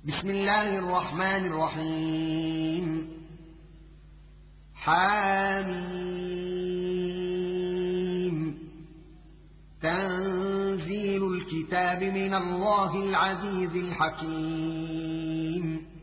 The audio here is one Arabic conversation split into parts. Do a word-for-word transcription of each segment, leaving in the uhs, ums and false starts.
بسم الله الرحمن الرحيم. حاميم. تنزيل الكتاب من الله العزيز الحكيم.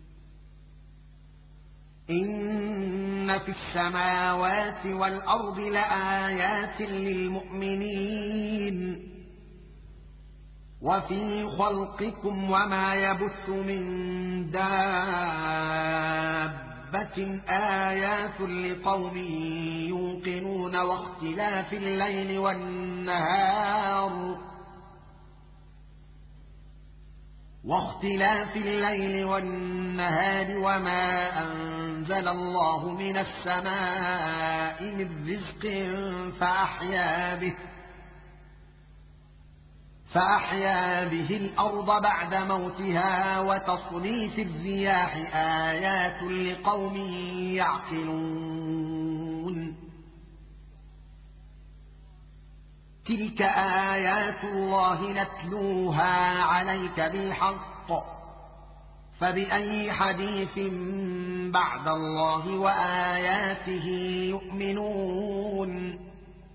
إن في السماوات والأرض لآيات للمؤمنين وفي خلقكم وما يبث من دابة آيات لقوم يوقنون واختلاف الليل والنهار واختلاف الليل والنهار وما أنزل الله من السماء من رزق فأحيا به فأحيا به الأرض بعد موتها وتصريف الرياح آيات لقوم يعقلون. تلك آيات الله نتلوها عليك بالحق فبأي حديث بعد الله وآياته يؤمنون.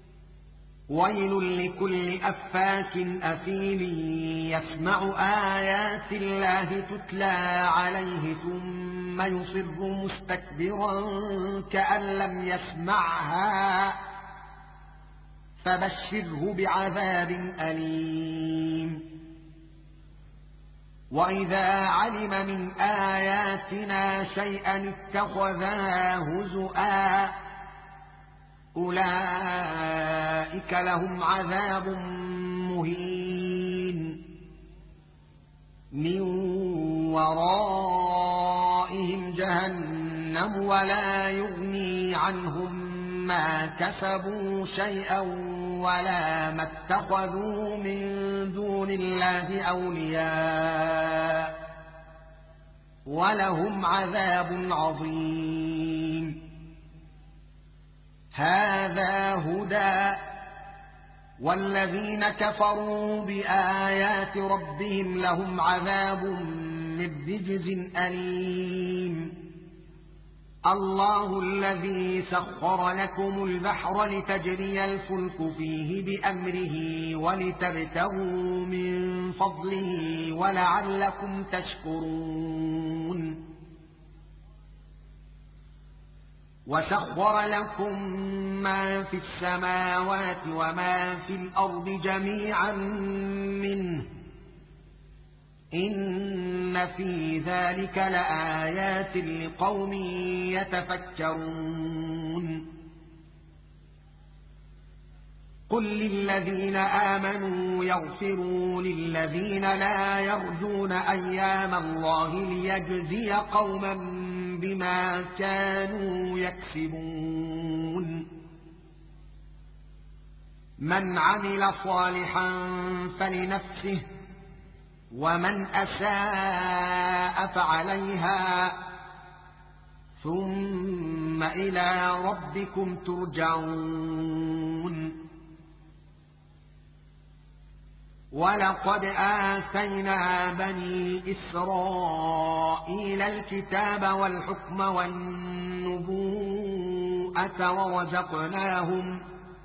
ويل لكل أفاك أثيم يسمع آيات الله تتلى عليه ثم يصر مستكبرا كأن لم يسمعها فبشره بعذاب أليم. وإذا علم من آياتنا شيئا اتخذها هزؤا أولئك لهم عذاب مهين من ورائهم جهنم ولا يغني عنهم ما كسبوا شيئا ولا ما اتخذوا من دون الله أولياء ولهم عذاب عظيم. هذا هدى والذين كفروا بآيات ربهم لهم عذاب من رجز أليم. الله الذي سخر لكم البحر لتجري الفلك فيه بأمره ولتبتغوا من فضله ولعلكم تشكرون. وسخر لكم ما في السماوات وما في الأرض جميعا منه إن في ذلك لآيات لقوم يتفكرون. قل للذين آمنوا يغفروا للذين لا يرجون أيام الله ليجزي قوما بما كانوا يكسبون. من عمل صالحا فلنفسه ومن أساء فعليها ثم إلى ربكم ترجعون. ولقد آتينا بني إسرائيل الكتاب والحكم والنبوءة ورزقناهم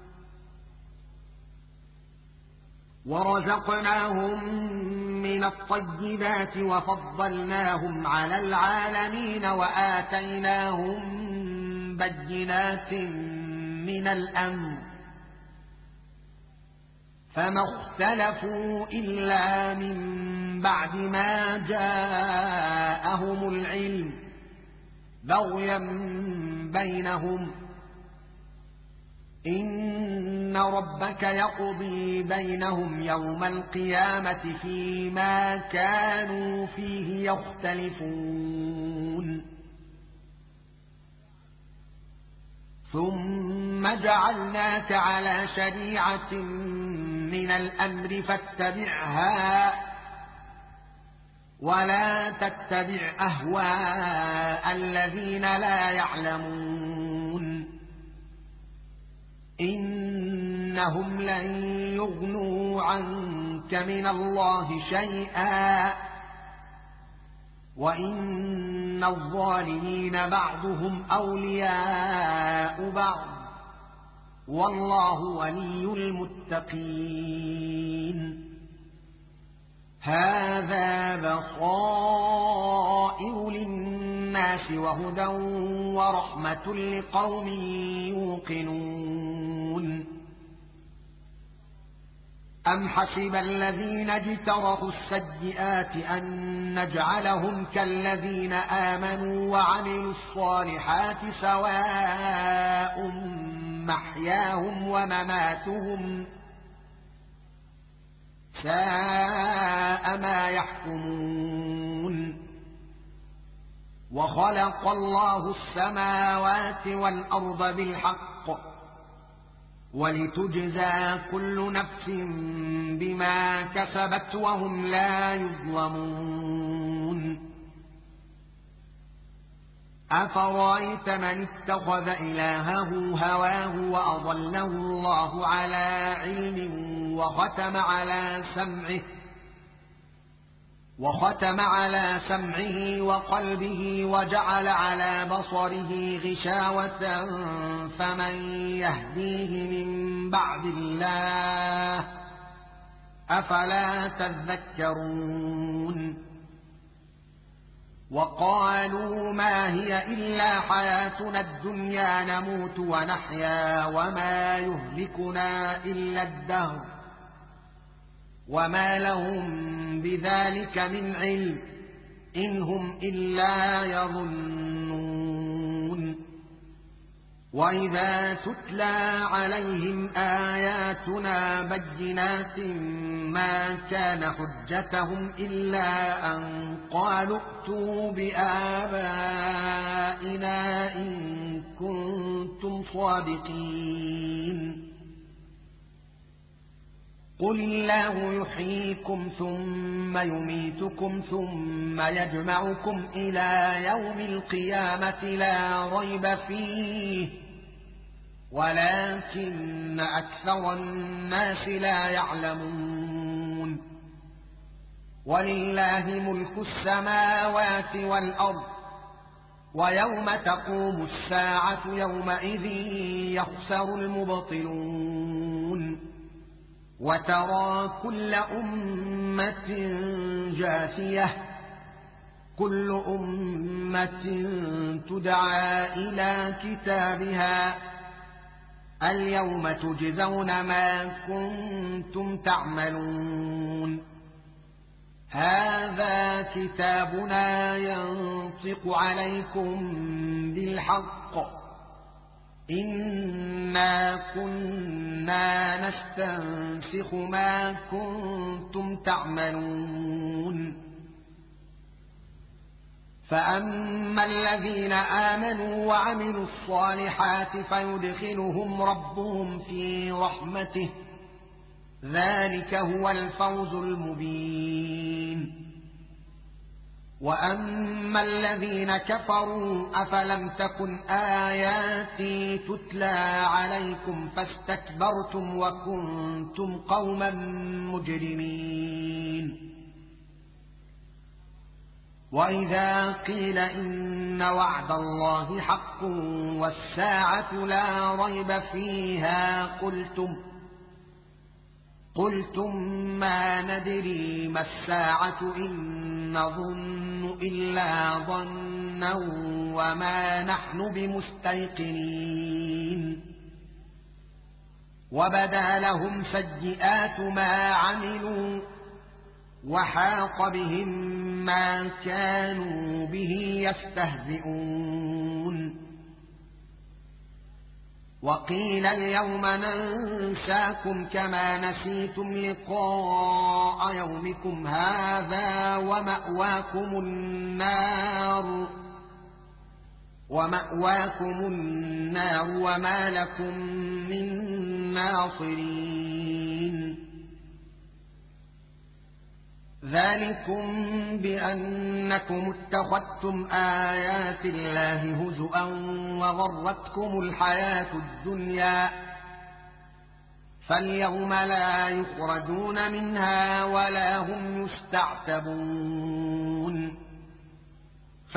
ورزقناهم من الطيبات وفضلناهم على العالمين وآتيناهم بينات من الأمر فما اختلفوا إلا من بعد ما جاءهم العلم بغيا بينهم. إن ربك يقضي بينهم يوم القيامة فيما كانوا فيه يختلفون. ثم جعلناك على شريعة من الأمر فاتبعها ولا تتبع أهواء الذين لا يعلمون. إنهم لن يغنوا عنك من الله شيئا وإن الظالمين بعضهم أولياء بعض والله ولي المتقين. هذا بصائر للناس وهدى ورحمة لقوم يوقنون. أم حسب الذين اجترحوا السيئات أن نجعلهم كالذين آمنوا وعملوا الصالحات سواء محياهم ومماتهم ساء ما يحكمون. وخلق الله السماوات والأرض بالحق ولتجزى كل نفس بما كسبت وهم لا يظلمون. أفرأيت من اتخذ إلهه هواه وأضله الله على علم وختم على سمعه وختم على سمعه وقلبه وجعل على بصره غشاوة فمن يهديه من بعد الله أفلا تذكرون. وقالوا ما هي إلا حياتنا الدنيا نموت ونحيا وما يهلكنا إلا الدهر وما لهم بذلك من علم إن هم إلا يظنون. وإذا تتلى عليهم آياتنا بينات ما كان حجتهم إلا أن قالوا ائتوا بآبائنا إن كنتم صادقين. قل الله يحييكم ثم يميتكم ثم يجمعكم إلى يوم القيامة لا ريب فيه ولكن أكثر الناس لا يعلمون. ولله ملك السماوات والأرض ويوم تقوم الساعة يومئذ يخسر المبطلون. وترى كل أمة جاثية كل أمة تدعى إلى كتابها اليوم تجزون ما كنتم تعملون. هذا كتابنا ينطق عليكم بالحق إنا كنا نستنسخ ما كنتم تعملون. فأما الذين آمنوا وعملوا الصالحات فيدخلهم ربهم في رحمته ذلك هو الفوز المبين. وأما الذين كفروا أفلم تكن آياتي تتلى عليكم فاستكبرتم وكنتم قوما مجرمين. وإذا قيل إن وعد الله حق والساعة لا ريب فيها قلتم قلتم ما ندري ما الساعة إن نظن إلا ظنا وما نحن بمستيقنين. وبدا لهم سيئات ما عملوا وحاق بهم ما كانوا به يستهزئون. وقيل اليوم ننساكم كما نسيتم لقاء يومكم هذا ومأواكم النار ومأواكم النار وما لكم من ناصرين. ذلكم بأنكم اتخذتم آيات الله هزؤا وغرتكم الحياة الدنيا فاليوم لا يخرجون منها ولا هم يستعتبون.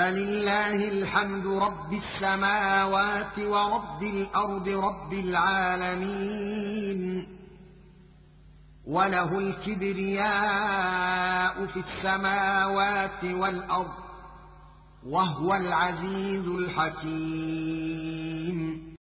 فلله الحمد رب السماوات ورب الأرض رب العالمين وله الكبرياء في السماوات والأرض وهو العزيز الحكيم